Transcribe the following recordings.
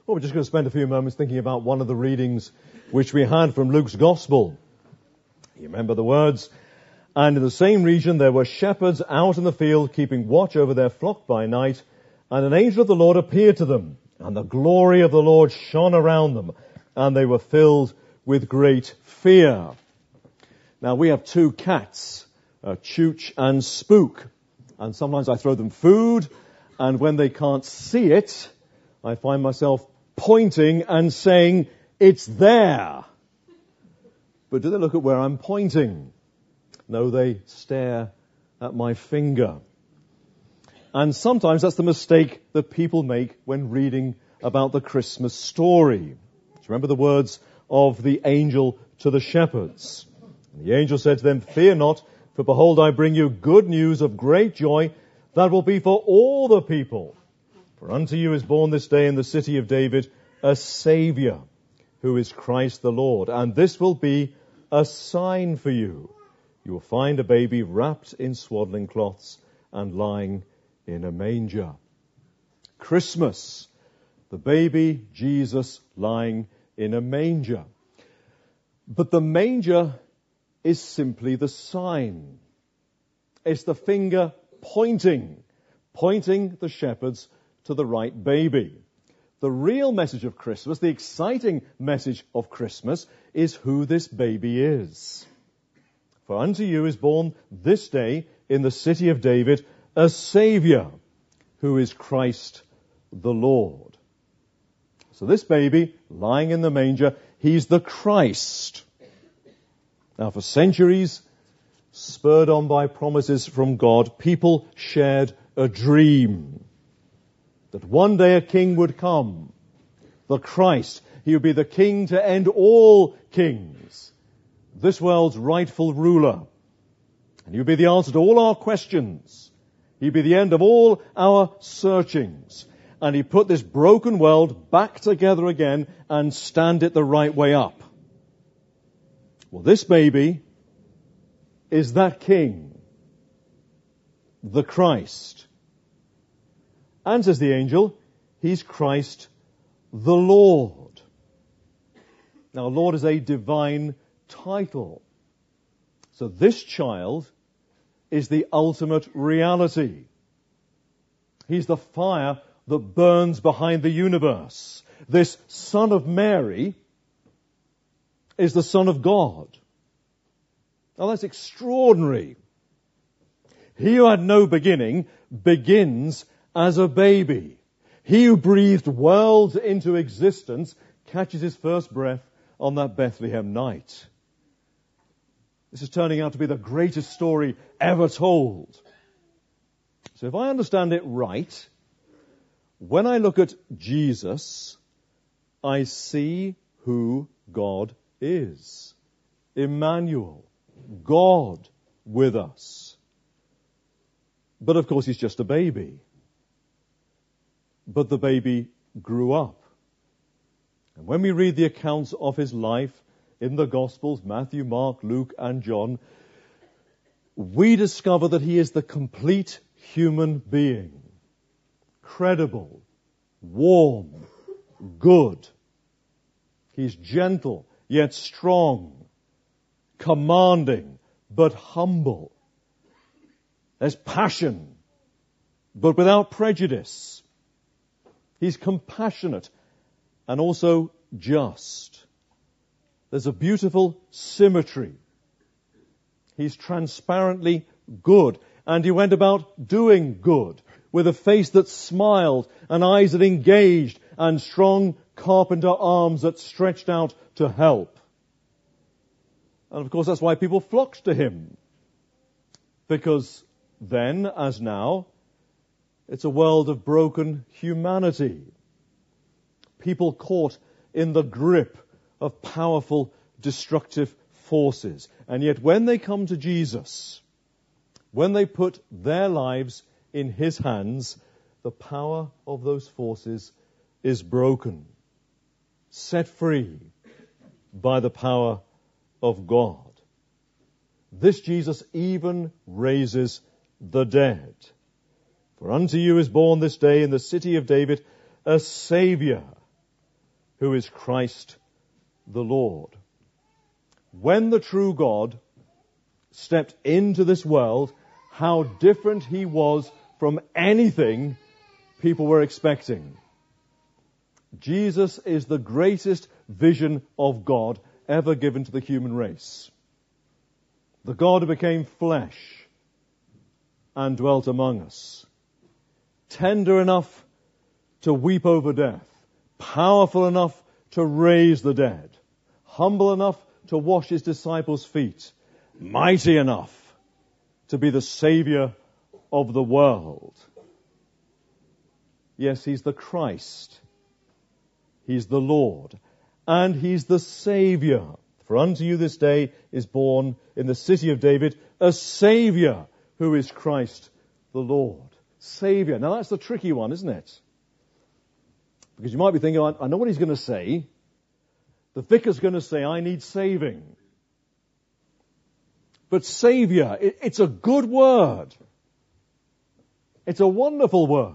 Well, we're just going to spend a few moments thinking about one of the readings which we had from Luke's Gospel. You remember the words, "And in the same region there were shepherds out in the field, keeping watch over their flock by night, and an angel of the Lord appeared to them, and the glory of the Lord shone around them, and they were filled with great fear." Now, we have two cats, Chooch and Spook, and sometimes I throw them food, and when they can't see it, I find myself pointing and saying, "It's there." But do they look at where I'm pointing? No, they stare at my finger. And sometimes that's the mistake that people make when reading about the Christmas story. Do you remember the words of the angel to the shepherds? And the angel said to them, "Fear not, for behold, I bring you good news of great joy that will be for all the people. For unto you is born this day in the city of David a Saviour, who is Christ the Lord. And this will be a sign for you. You will find a baby wrapped in swaddling cloths and lying in a manger." Christmas, the baby Jesus lying in a manger. But the manger is simply the sign. It's the finger pointing the shepherds to the right baby. The real message of Christmas, the exciting message of Christmas, is who this baby is. For unto you is born this day in the city of David a Saviour, who is Christ the Lord. So this baby lying in the manger, he's the Christ. Now for centuries, spurred on by promises from God, people shared a dream that one day a king would come, the Christ. He would be the king to end all kings, this world's rightful ruler. And he would be the answer to all our questions. He'd be the end of all our searchings. And he put this broken world back together again and stand it the right way up. Well, this baby is that king, the Christ. And, says the angel, he's Christ the Lord. Now, Lord is a divine title. So this child is the ultimate reality. He's the fire that burns behind the universe. This Son of Mary is the Son of God. Now that's extraordinary. He who had no beginning begins as a baby. He who breathed worlds into existence catches his first breath on that Bethlehem night. This is turning out to be the greatest story ever told. So if I understand it right, when I look at Jesus, I see who God is. Emmanuel, God with us. But of course he's just a baby. But the baby grew up. And when we read the accounts of his life in the Gospels, Matthew, Mark, Luke, and John, we discover that he is the complete human being. Credible, warm, good. He's gentle, yet strong, commanding, but humble. There's passion, but without prejudice. He's compassionate and also just. There's a beautiful symmetry. He's transparently good, and he went about doing good, with a face that smiled, and eyes that engaged, and strong carpenter arms that stretched out to help. And of course that's why people flocked to him. Because then, as now, it's a world of broken humanity. People caught in the grip of powerful, destructive forces. And yet when they come to Jesus, when they put their lives in his hands, the power of those forces is broken, set free by the power of God. This Jesus even raises the dead. For unto you is born this day in the city of David a Saviour, who is Christ the Lord. When the true God stepped into this world, how different he was from anything people were expecting. Jesus is the greatest vision of God ever given to the human race. The God who became flesh and dwelt among us. Tender enough to weep over death. Powerful enough to raise the dead. Humble enough to wash his disciples' feet. Mighty enough to be the Savior of the world. Yes, he's the Christ. He's the Lord. And he's the Savior. For unto you this day is born in the city of David a Savior who is Christ the Lord. Savior. Now that's the tricky one, isn't it? Because you might be thinking, I know what he's going to say. The vicar's going to say, I need saving. But Savior, it's a good word. It's a wonderful word.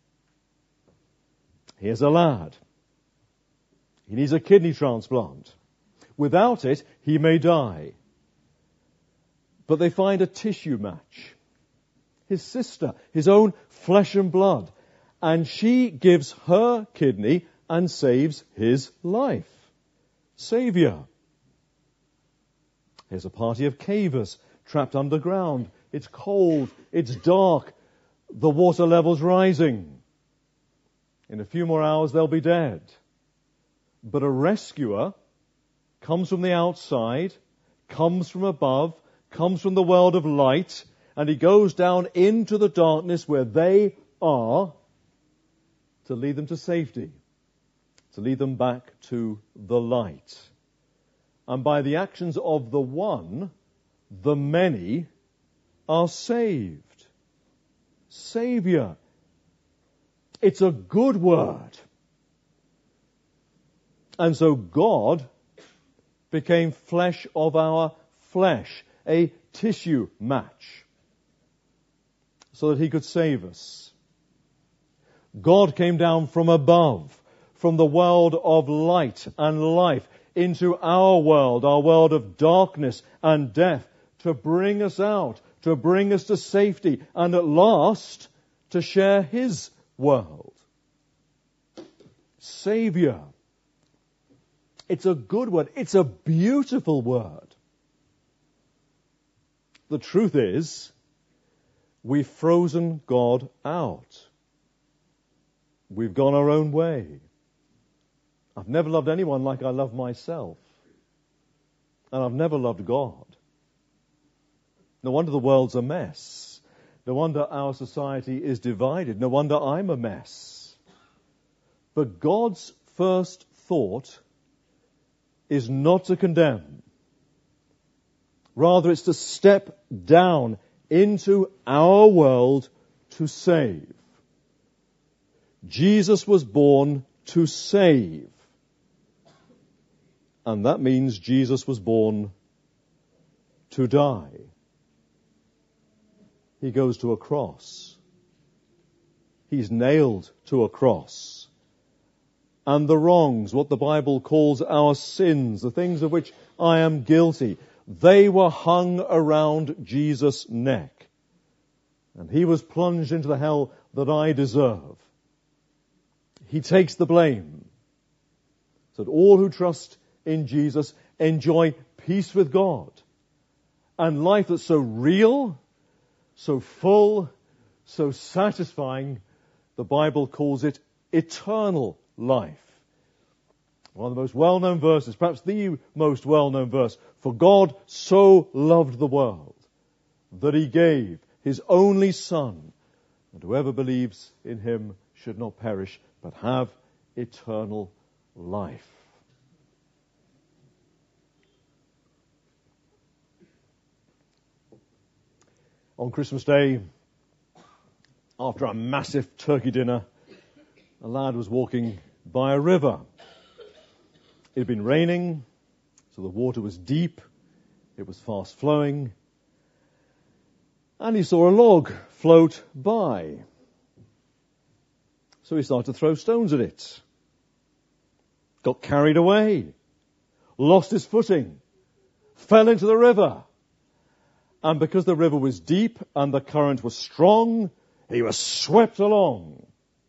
Here's a lad. He needs a kidney transplant. Without it, he may die. But they find a tissue match. His sister, his own flesh and blood. And she gives her kidney and saves his life. Savior. Here's a party of cavers trapped underground. It's cold. It's dark. The water level's rising. In a few more hours, they'll be dead. But a rescuer comes from the outside, comes from above, comes from the world of light, and he goes down into the darkness where they are to lead them to safety, to lead them back to the light. And by the actions of the one, the many are saved. Savior. It's a good word. And so God became flesh of our flesh, a tissue match, so that he could save us. God came down from above, from the world of light and life, into our world of darkness and death, to bring us out, to bring us to safety, and at last to share his world. Savior. It's a good word. It's a beautiful word. The truth is, we've frozen God out. We've gone our own way. I've never loved anyone like I love myself. And I've never loved God. No wonder the world's a mess. No wonder our society is divided. No wonder I'm a mess. But God's first thought is not to condemn. Rather, it's to step down into our world to save. Jesus was born to save. And that means Jesus was born to die. He goes to a cross. He's nailed to a cross. And the wrongs, what the Bible calls our sins, the things of which I am guilty, they were hung around Jesus' neck. And he was plunged into the hell that I deserve. He takes the blame. So that all who trust in Jesus enjoy peace with God. And life that's so real, so full, so satisfying, the Bible calls it eternal life. One of the most well-known verses, perhaps the most well-known verse. For God so loved the world that he gave his only Son, and whoever believes in him should not perish, but have eternal life. On Christmas Day, after a massive turkey dinner, a lad was walking by a river. It had been raining, so the water was deep, it was fast flowing, and he saw a log float by. So he started to throw stones at it. got carried away, lost his footing, fell into the river. And because the river was deep and the current was strong, he was swept along.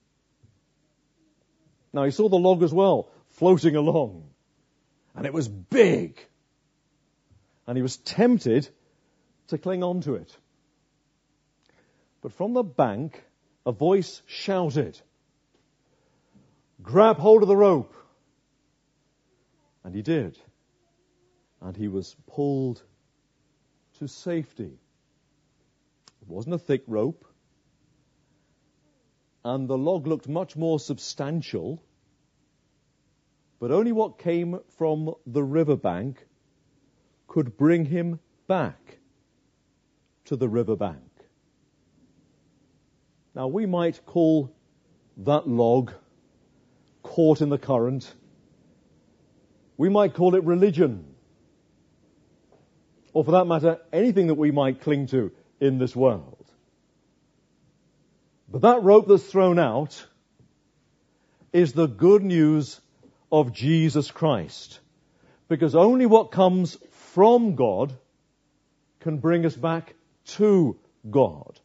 Now he saw the log as well, floating along. And it was big. And he was tempted to cling on to it. But from the bank, a voice shouted, "Grab hold of the rope." And he did. And he was pulled to safety. It wasn't a thick rope. And the log looked much more substantial. But only what came from the riverbank could bring him back to the riverbank. Now we might call that log caught in the current. We might call it religion. Or for that matter, anything that we might cling to in this world. But that rope that's thrown out is the good news of Jesus Christ. Because only what comes from God can bring us back to God.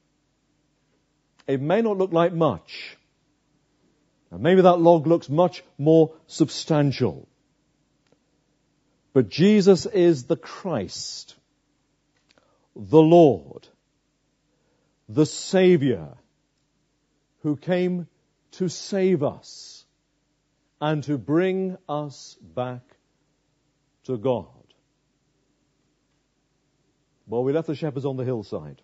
It may not look like much. And maybe that log looks much more substantial. But Jesus is the Christ, the Lord, the Savior, who came to save us and to bring us back to God. Well, we left the shepherds on the hillside.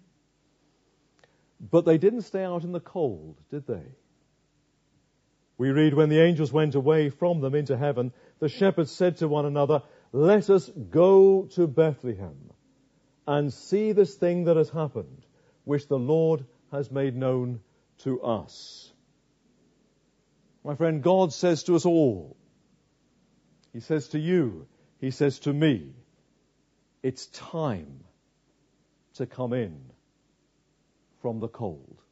But they didn't stay out in the cold, did they? We read, when the angels went away from them into heaven, the shepherds said to one another, "Let us go to Bethlehem and see this thing that has happened, which the Lord has made known to us." My friend, God says to us all, He says to you, He says to me, it's time to come in from the cold.